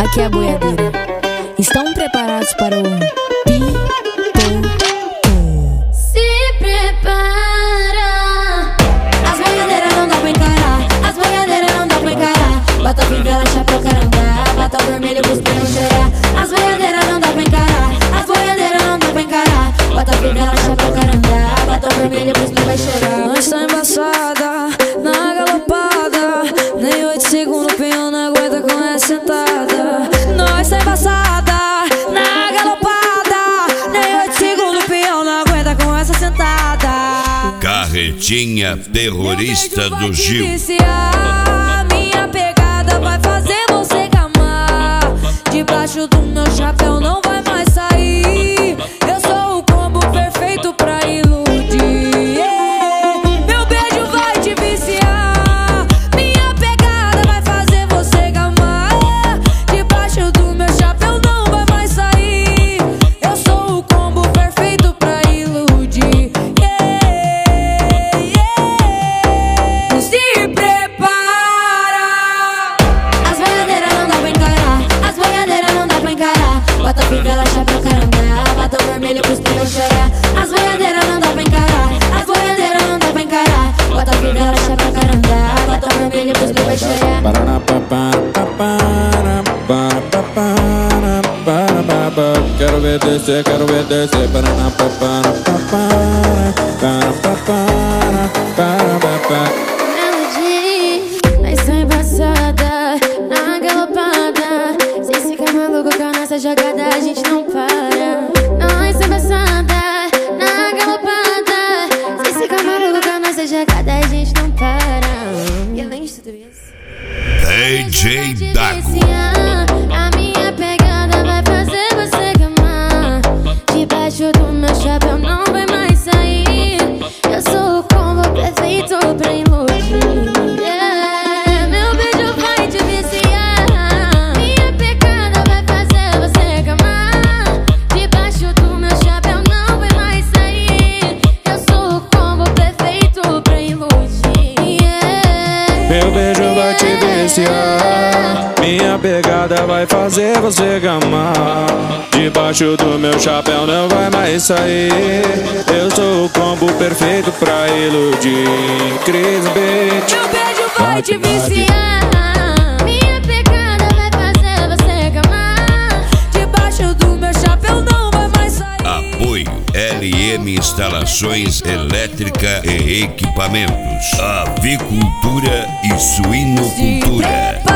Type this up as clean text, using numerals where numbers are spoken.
que é a boiadeira. Estão preparados para o Pipoco? Se prepara. As boiadeiras não dá pra encarar, as boiadeiras não dá pra encarar. Bota fivela, chapéu, caranga, bota vermelho, cuspir e chorar. As boiadeiras não dá pra encarar, as boiadeiras não dá pra encarar. Bota fivela, chapéu, caranga, bota vermelho, cuspir e vai chorar. Nós tá embaçada, na galopada. Nem 8 segundos o peão não aguenta com essa sentada. Nós tá embaçada, na galopada. Nem 8 segundos o peão não aguenta com essa sentada. Carretinha terrorista do Gil. Minha pegada vai fazer você gamar. Debaixo do meu chapéu não vai mais sair. Eu sou o combo perfeito pra iludir. Meu beijo vai te viciar. Minha pegada vai fazer você gamar. Debaixo do meu chapéu não vai mais sair. Eu sou o combo perfeito pra iludir. Se prepara. As boiadeiras não dá pra encarar, as boiadeiras não dá pra encarar. Bota fivela, chapéu, caranga, bota o vermelho, cuspir e vai chorar. As boiadeiras não dá pra encarar, as boiadeiras não dá pra encarar. Bota fivela, chapéu, caranga, bota o vermelho, cuspir e vai chorar. Quero ver descer, quero ver descer. Nós tá embaçada, na galopada. Se ficar maluco com a nossa jogada, a gente não para. Nós tá embaçada, na galopada. Se ficar maluco com a nossa jogada, a gente não para. E além de tudo isso, DJ Dago. a minha pegada vai fazer você gamar. Debaixo do meu chapéu não vai mais sair. Eu sou o combo perfeito pra iludir. Meu beijo vai te viciar. Minha pegada vai fazer você gamar. Debaixo do meu chapéu não vai mais sair. Eu sou o combo perfeito pra iludir. Meu beijo vai te viciar. Minha pegada vai fazer você gamar. Debaixo do meu chapéu não vai mais sair. Eu sou o combo perfeito pra iludir. Chris Beat. Meu beijo vai te viciar. Minha pegada vai fazer você gamar. Debaixo do meu chapéu não vai mais sair. Apoio LM Instalações Elétrica e Equipamentos. Avicultura e Suinocultura.